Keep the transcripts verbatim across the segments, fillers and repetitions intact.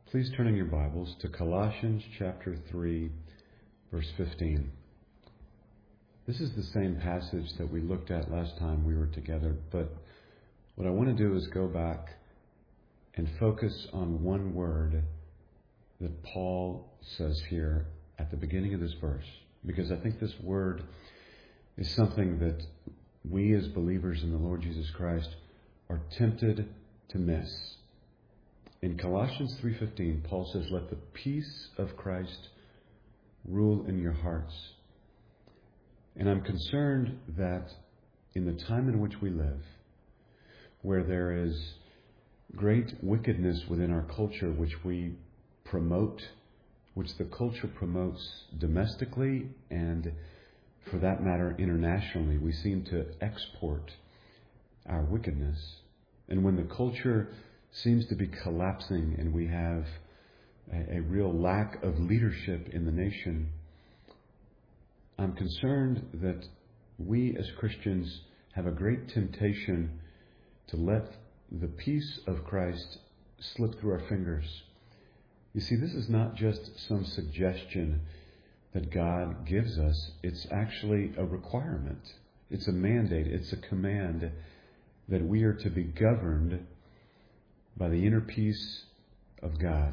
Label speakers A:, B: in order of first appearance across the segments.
A: Please turn in your Bibles to Colossians chapter three, verse fifteen. This is the same passage that we looked at last time we were together, but what I want to do is go back and focus on one word that Paul says here at the beginning of this verse, because I think this word is something that we as believers in the Lord Jesus Christ are tempted to miss. In Colossians three fifteen, Paul says, "Let the peace of Christ rule in your hearts." And I'm concerned that in the time in which we live, where there is great wickedness within our culture, which we promote, which the culture promotes domestically and, for that matter, internationally, we seem to export our wickedness. And when the culture seems to be collapsing and we have a, a real lack of leadership in the nation, I'm concerned that we as Christians have a great temptation to let the peace of Christ slip through our fingers. You see, this is not just some suggestion that God gives us. It's actually a requirement. It's a mandate. It's a command that we are to be governed by the inner peace of God.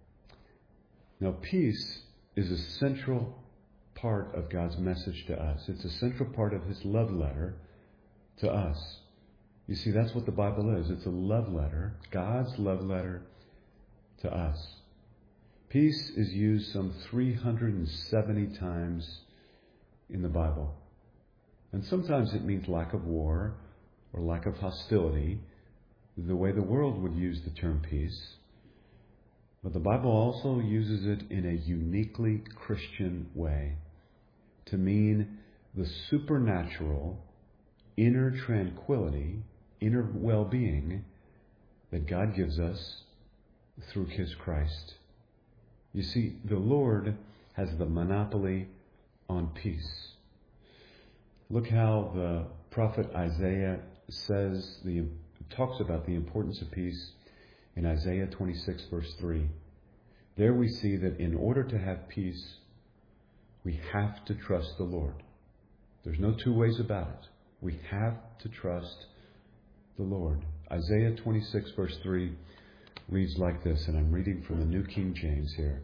A: Now, peace is a central part of God's message to us. It's a central part of His love letter to us. You see, that's what the Bible is. It's a love letter, God's love letter to us. Peace is used some three hundred seventy times in the Bible. And sometimes it means lack of war or lack of hostility, the way the world would use the term peace. But the Bible also uses it in a uniquely Christian way to mean the supernatural inner tranquility, inner well-being that God gives us through His Christ. You see, the Lord has the monopoly on peace. Look how the prophet Isaiah says the talks about the importance of peace in Isaiah twenty-six, verse three. There we see that in order to have peace, we have to trust the Lord. There's no two ways about it. We have to trust the Lord. Isaiah twenty-six, verse three reads like this, and I'm reading from the New King James here.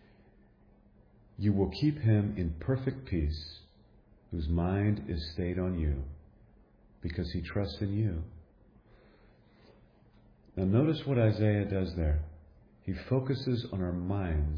A: "You will keep him in perfect peace, whose mind is stayed on you, because he trusts in you." Now notice what Isaiah does there. He focuses on our minds,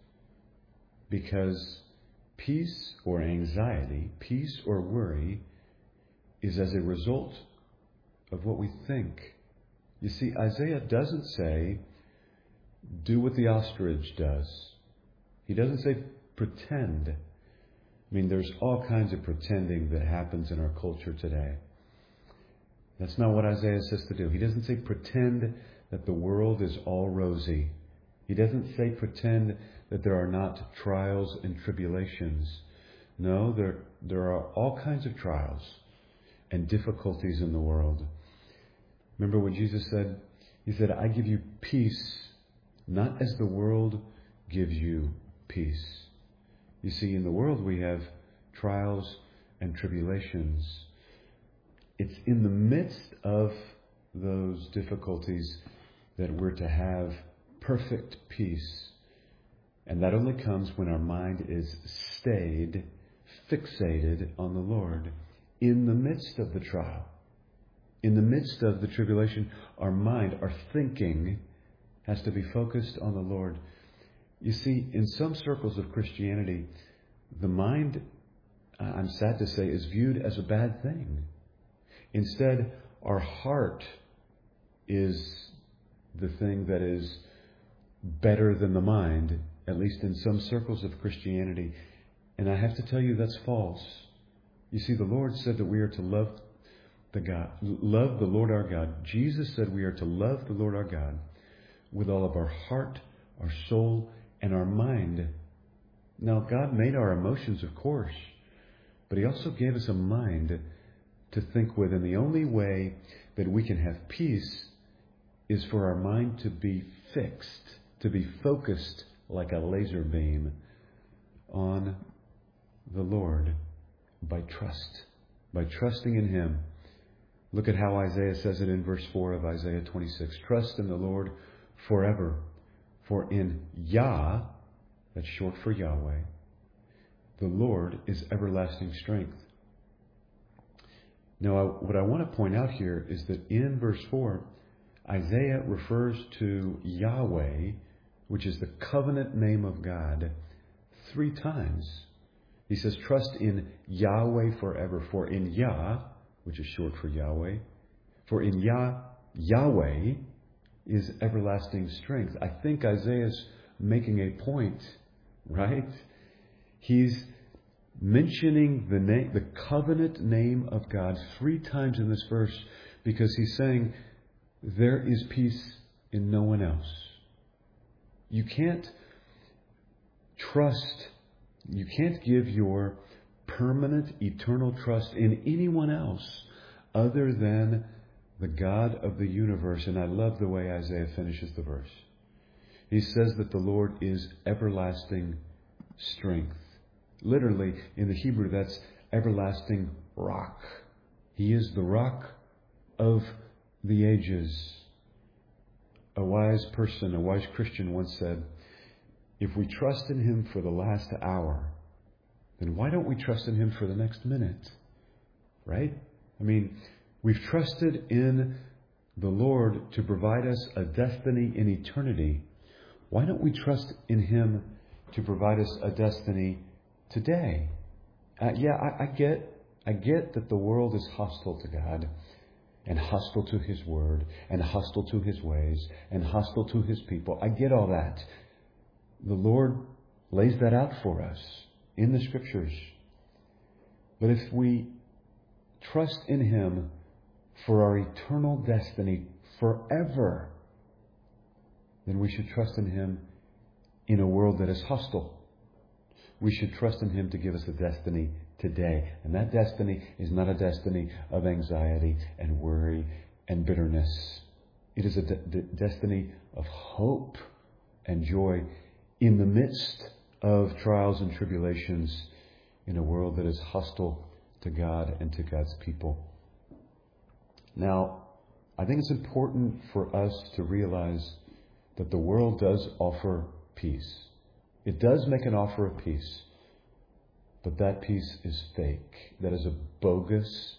A: because peace or anxiety, peace or worry, is as a result of what we think. You see, Isaiah doesn't say, do what the ostrich does. He doesn't say, pretend. I mean, there's all kinds of pretending that happens in our culture today. That's not what Isaiah says to do. He doesn't say pretend that the world is all rosy. He doesn't say pretend that there are not trials and tribulations. No, there, there are all kinds of trials and difficulties in the world. Remember what Jesus said? He said, "I give you peace, not as the world gives you peace." You see, in the world we have trials and tribulations. It's in the midst of those difficulties that we're to have perfect peace. And that only comes when our mind is stayed, fixated on the Lord. In the midst of the trial, in the midst of the tribulation, our mind, our thinking has to be focused on the Lord. You see, in some circles of Christianity, the mind, I'm sad to say, is viewed as a bad thing. Instead, our heart is the thing that is better than the mind, at least in some circles of Christianity. And I have to tell you, that's false. You see, the Lord said that we are to love the God, love the Lord our God. Jesus said we are to love the Lord our God with all of our heart, our soul, and our mind. Now, God made our emotions, of course, but He also gave us a mind to think with. And the only way that we can have peace is for our mind to be fixed, to be focused like a laser beam on the Lord by trust, by trusting in Him. Look at how Isaiah says it in verse four of Isaiah twenty-six. Trust in the Lord forever, for in Yah, that's short for Yahweh, the Lord is everlasting strength. Now, what I want to point out here is that in verse four, Isaiah refers to Yahweh, which is the covenant name of God, three times. He says, trust in Yahweh forever, for in Yah, which is short for Yahweh, for in Yah, Yahweh is everlasting strength. I think Isaiah's making a point, right? He's mentioning the name, the covenant name of God three times in this verse because he's saying there is peace in no one else. You can't trust, you can't give your permanent, eternal trust in anyone else other than the God of the universe. And I love the way Isaiah finishes the verse. He says that the Lord is everlasting strength. Literally, in the Hebrew, that's everlasting rock. He is the rock of the ages. A wise person, a wise Christian once said, if we trust in Him for the last hour, then why don't we trust in Him for the next minute? Right? I mean, we've trusted in the Lord to provide us a destiny in eternity. Why don't we trust in Him to provide us a destiny today? Uh, yeah, I, I get, I get that the world is hostile to God, and hostile to His Word, and hostile to His ways, and hostile to His people. I get all that. The Lord lays that out for us in the Scriptures. But if we trust in Him for our eternal destiny forever, then we should trust in Him in a world that is hostile. We should trust in Him to give us a destiny today. And that destiny is not a destiny of anxiety and worry and bitterness. It is a de- de- destiny of hope and joy in the midst of trials and tribulations in a world that is hostile to God and to God's people. Now, I think it's important for us to realize that the world does offer peace. It does make an offer of peace, but that peace is fake. That is a bogus,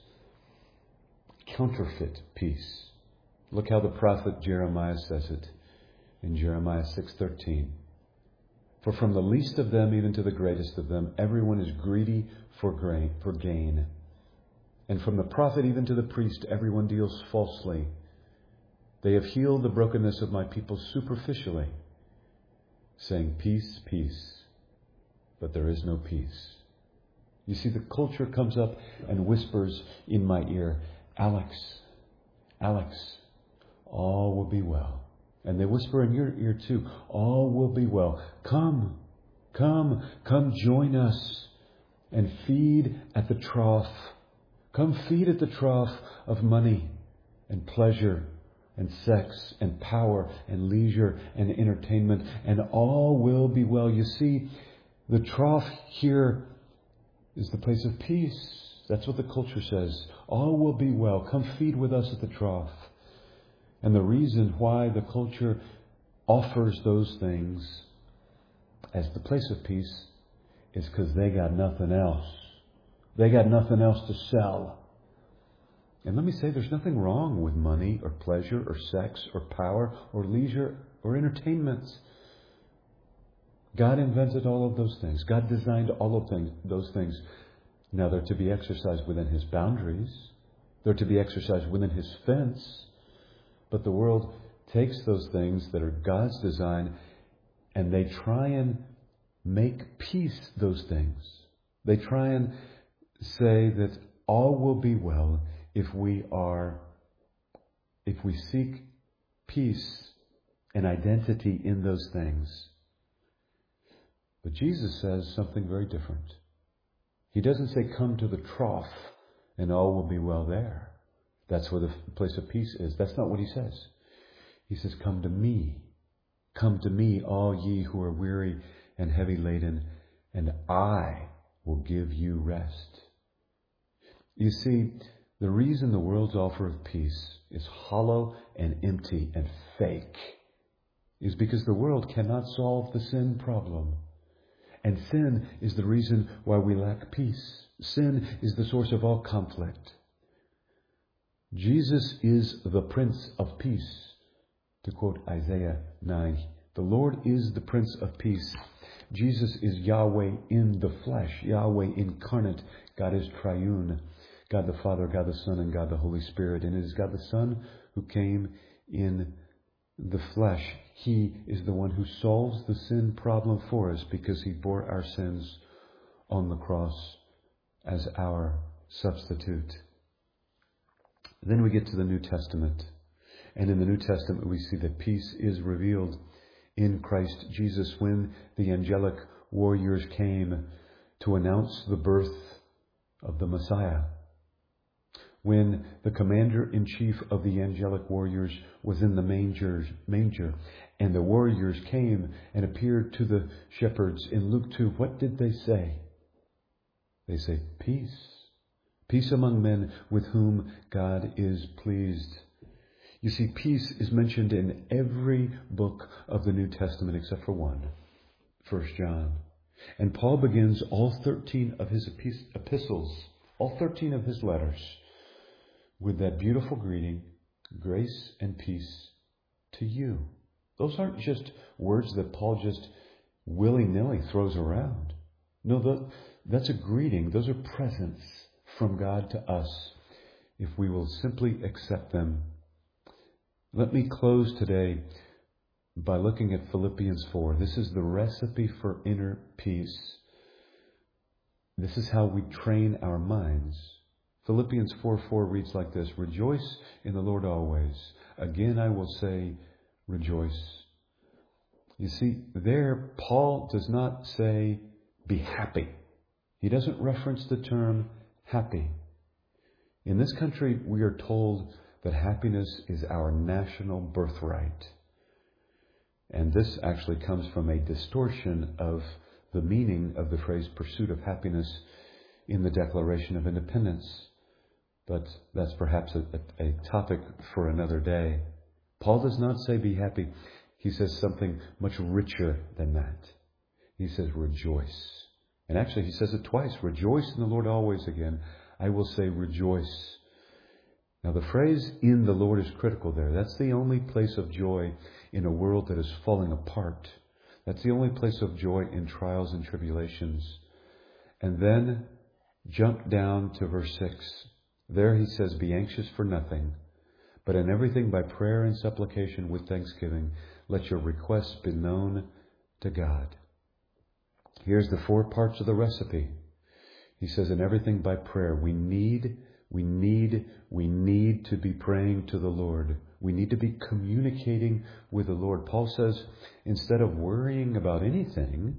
A: counterfeit peace. Look how the prophet Jeremiah says it in Jeremiah six thirteen. For from the least of them even to the greatest of them, everyone is greedy for grain, for gain. And from the prophet even to the priest, everyone deals falsely. They have healed the brokenness of my people superficially, saying, peace, peace, but there is no peace. You see, the culture comes up and whispers in my ear, Alex, Alex, all will be well. And they whisper in your ear too, all will be well. Come, come, come join us and feed at the trough. Come feed at the trough of money and pleasure and sex and power and leisure and entertainment, and all will be well. You see, the trough here is the place of peace. That's what the culture says. All will be well. Come feed with us at the trough. And the reason why the culture offers those things as the place of peace is because they got nothing else. They got nothing else to sell. And let me say, there's nothing wrong with money or pleasure or sex or power or leisure or entertainment. God invented all of those things. God designed all of things, those things. Now they're to be exercised within His boundaries. They're to be exercised within His fence. But the world takes those things that are God's design and they try and make peace those things. They try and say that all will be well if we are, if we seek peace and identity in those things. But Jesus says something very different. He doesn't say, come to the trough and all will be well there. That's where the place of peace is. That's not what He says. He says, come to me. Come to me, all ye who are weary and heavy laden, and I will give you rest. You see, the reason the world's offer of peace is hollow and empty and fake is because the world cannot solve the sin problem. And sin is the reason why we lack peace. Sin is the source of all conflict. Jesus is the Prince of Peace. To quote Isaiah nine, the Lord is the Prince of Peace. Jesus is Yahweh in the flesh, Yahweh incarnate. God is triune, God the Father, God the Son, and God the Holy Spirit. And it is God the Son who came in the flesh. He is the one who solves the sin problem for us because he bore our sins on the cross as our substitute. Then we get to the New Testament. And in the New Testament, we see that peace is revealed in Christ Jesus when the angelic warriors came to announce the birth of the Messiah. When the commander-in-chief of the angelic warriors was in the manger, manger, and the warriors came and appeared to the shepherds in Luke two, what did they say? They say, peace. Peace among men with whom God is pleased. You see, peace is mentioned in every book of the New Testament except for one, First John. And Paul begins all thirteen of his epistles, all thirteen of his letters, with that beautiful greeting, grace and peace to you. Those aren't just words that Paul just willy-nilly throws around. No, that's a greeting. Those are presents from God to us if we will simply accept them. Let me close today by looking at Philippians four. This is the recipe for inner peace. This is how we train our minds. Philippians four four reads like this, rejoice in the Lord always. Again, I will say, rejoice. You see, there, Paul does not say, be happy. He doesn't reference the term happy. In this country, we are told that happiness is our national birthright. And this actually comes from a distortion of the meaning of the phrase pursuit of happiness in the Declaration of Independence. But that's perhaps a, a, a topic for another day. Paul does not say be happy. He says something much richer than that. He says rejoice. And actually he says it twice. Rejoice in the Lord always again. I will say rejoice. Now the phrase in the Lord is critical there. That's the only place of joy in a world that is falling apart. That's the only place of joy in trials and tribulations. And then jump down to verse six. There he says, be anxious for nothing, but in everything by prayer and supplication with thanksgiving, let your requests be known to God. Here's the four parts of the recipe. He says, in everything by prayer, we need We need, we need to be praying to the Lord. We need to be communicating with the Lord. Paul says, instead of worrying about anything,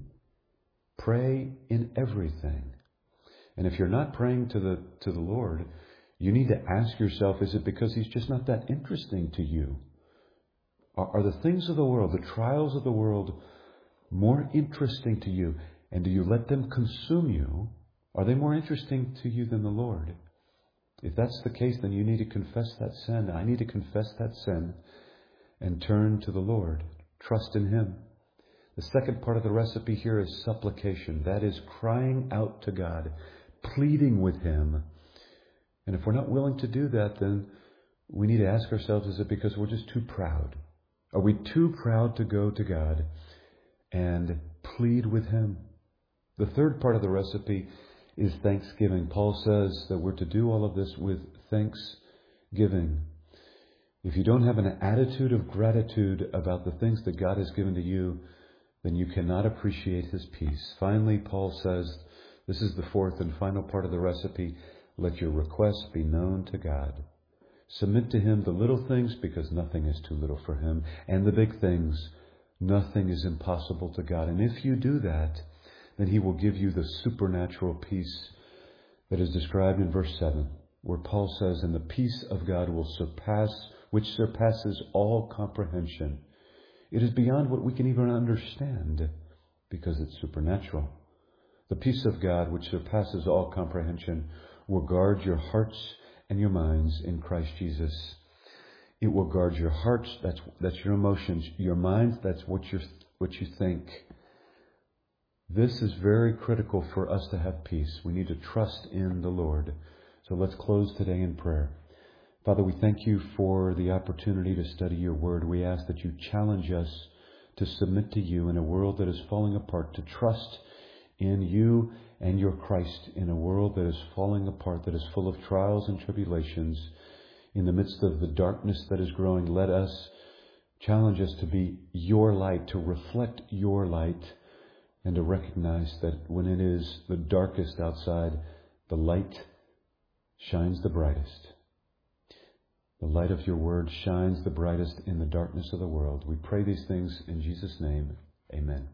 A: pray in everything. And if you're not praying to the, to the Lord, you need to ask yourself, is it because He's just not that interesting to you? Are, are the things of the world, the trials of the world, more interesting to you? And do you let them consume you? Are they more interesting to you than the Lord? If that's the case, then you need to confess that sin. I need to confess that sin and turn to the Lord. Trust in Him. The second part of the recipe here is supplication. That is crying out to God, pleading with Him. And if we're not willing to do that, then we need to ask ourselves, is it because we're just too proud? Are we too proud to go to God and plead with Him? The third part of the recipe is thanksgiving. Paul says that we're to do all of this with thanksgiving. If you don't have an attitude of gratitude about the things that God has given to you, then you cannot appreciate His peace. Finally, Paul says, this is the fourth and final part of the recipe, let your requests be known to God. Submit to Him the little things because nothing is too little for Him, and the big things, nothing is impossible to God. And if you do that, then He will give you the supernatural peace that is described in verse seven, where Paul says, and the peace of God will surpass, which surpasses all comprehension. It is beyond what we can even understand because it's supernatural. The peace of God, which surpasses all comprehension, will guard your hearts and your minds in Christ Jesus. It will guard your hearts, that's that's your emotions, your minds, that's what you what you think. This is very critical for us to have peace. We need to trust in the Lord. So let's close today in prayer. Father, we thank you for the opportunity to study your word. We ask that you challenge us to submit to you in a world that is falling apart, to trust in you and your Christ in a world that is falling apart, that is full of trials and tribulations. In the midst of the darkness that is growing, let us challenge us to be your light, to reflect your light, and to recognize that when it is the darkest outside, the light shines the brightest. The light of your word shines the brightest in the darkness of the world. We pray these things in Jesus' name. Amen.